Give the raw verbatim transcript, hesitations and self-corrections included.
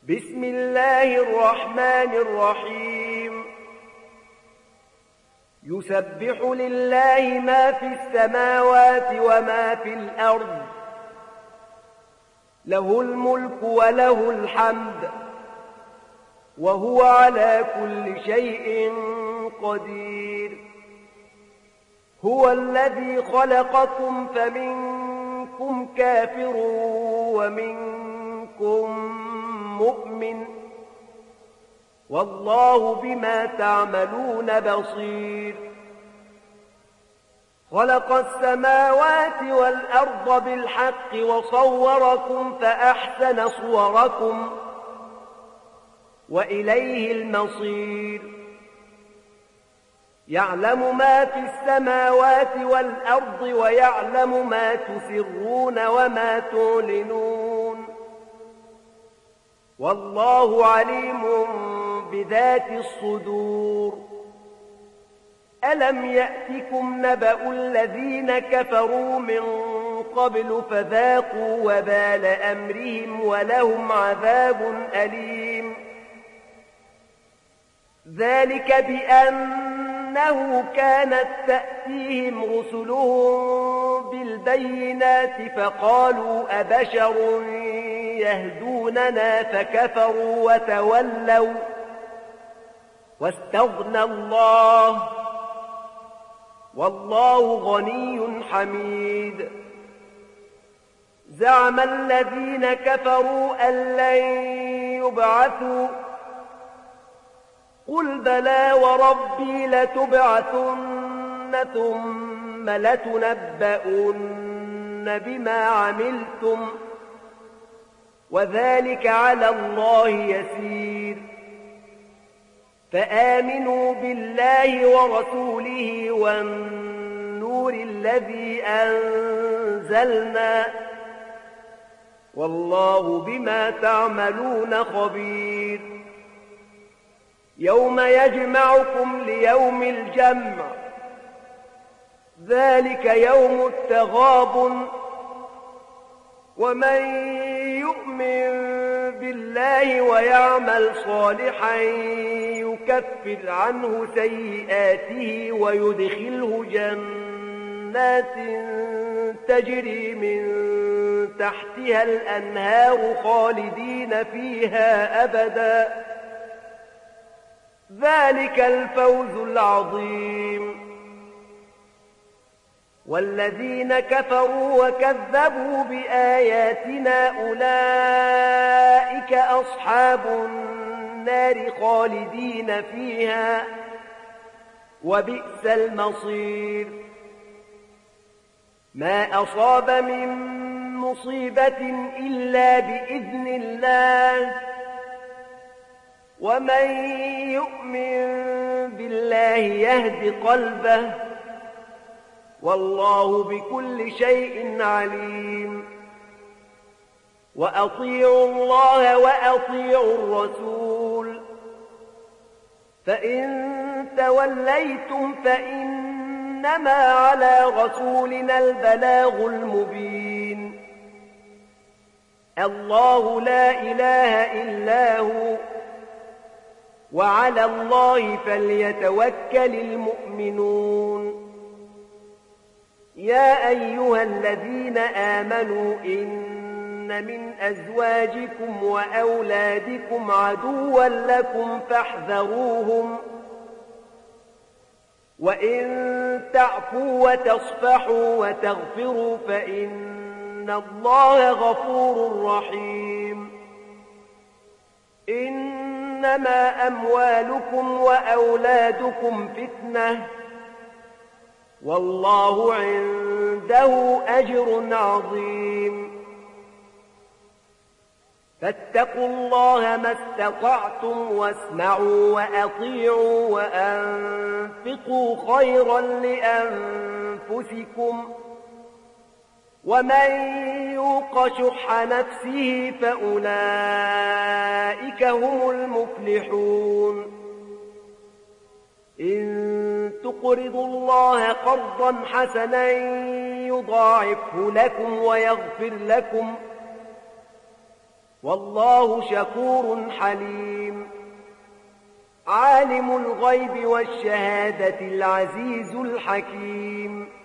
بسم الله الرحمن الرحيم يسبح لله ما في السماوات وما في الأرض له الملك وله الحمد وهو على كل شيء قدير هو الذي خلقكم فمنكم كافر ومنكم مؤمن والله بما تعملون بصير خلق السماوات والأرض بالحق وصوركم فأحسن صوركم وإليه المصير يعلم ما في السماوات والأرض ويعلم ما تسرون وما تعلنون والله عليم بذات الصدور ألم يأتكم نبأ الذين كفروا من قبل فذاقوا وبال أمرهم ولهم عذاب أليم ذلك بأنه كانت تأتيهم رسلهم بالبينات فقالوا أبشر يهدوننا فكفروا وتولوا واستغنى الله والله غني حميد زعم الذين كفروا أن لن يبعثوا قل بلى وربي لتبعثن ثم لتنبؤن بما عملتم وذلك على الله يسير فآمنوا بالله ورسوله والنور الذي أنزلنا والله بما تعملون خبير يوم يجمعكم ليوم الجمع ذلك يوم التغابن ومن يؤمن بالله ويعمل صالحا يكفر عنه سيئاته ويدخله جنات تجري من تحتها الأنهار خالدين فيها أبدا ذلك الفوز العظيم والذين كفروا وكذبوا بآياتنا أولئك أصحاب النار خالدين فيها وبئس المصير ما أصاب من مصيبة إلا بإذن الله ومن يؤمن بالله يهد قلبه والله بكل شيء عليم وأطيعوا الله وأطيعوا الرسول فإن توليتم فإنما على رسولنا البلاغ المبين الله لا إله إلا هو وعلى الله فليتوكل المؤمنون يا أيها الذين آمنوا إن من أزواجكم وأولادكم عدوا لكم فاحذروهم وإن تعفوا وتصفحوا وتغفروا فإن الله غفور رحيم إنما أموالكم وأولادكم فتنة والله عنده أجر عظيم فاتقوا الله ما استطعتم واسمعوا وأطيعوا وأنفقوا خيرا لأنفسكم ومن يوق شح نفسه فأولئك هم المفلحون إن تقرضوا الله قرضا حسنا يضاعفه لكم ويغفر لكم والله شكور حليم عالم الغيب والشهادة العزيز الحكيم